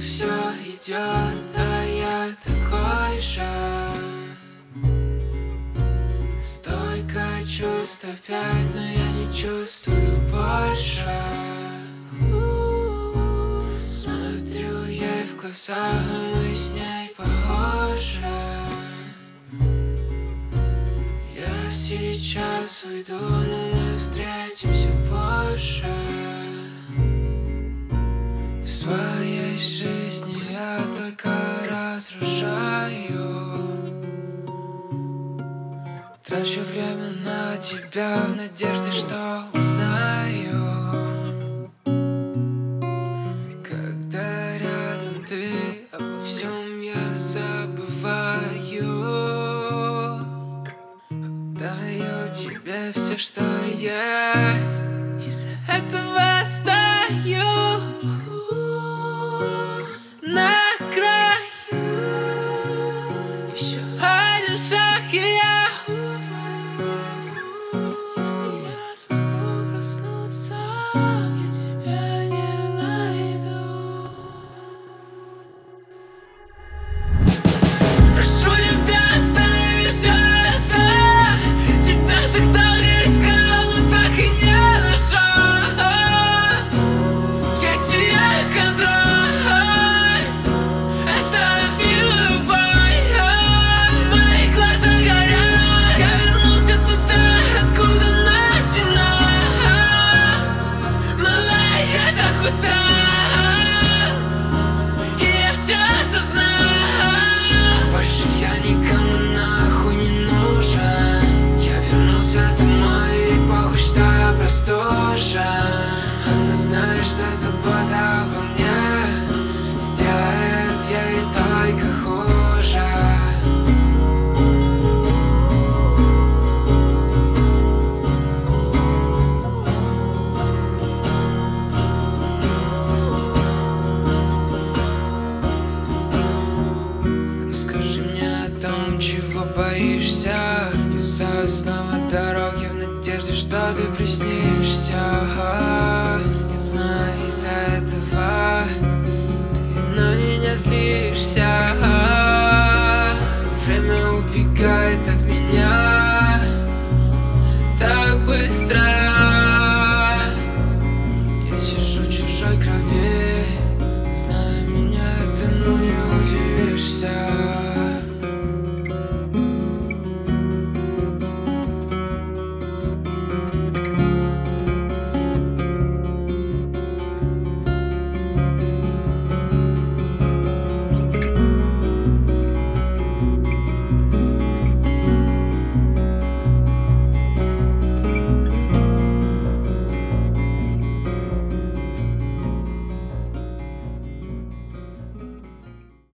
все идет, а я такой же. Столько чувств опять, но я не чувствую больше. Смотрю ей в глаза, а мы с ней похожи. Я сейчас уйду, но мы встретимся позже. В своей жизни я только разрушаю. Трачу время на тебя в надежде, что узнаю. Когда рядом ты, обо всем я забываю. Даю тебе все, что есть. Из-за этого стою на краю. Еще один шаг, и я если я смогу проснуться, я тебя не найду. Прошу тебя, останови все это. Тебя так долго искал, но так и не нашел. Я теряю контроль, останови любой. Мои глаза горят, я вернулся туда, откуда начинал. Малая, я так устал, и я все осознал. Больше я никому нахуй не нужен. Я вернулся домой, и похуй, что я простужен. Она знает, что забота обо мне сделает ей только хуже. Расскажи мне о том, чего боишься. Юзаю снова дороги в надежде, что ты приснишься. Я знаю, из-за этого ты на меня злишься. Время убегает от меня так быстро.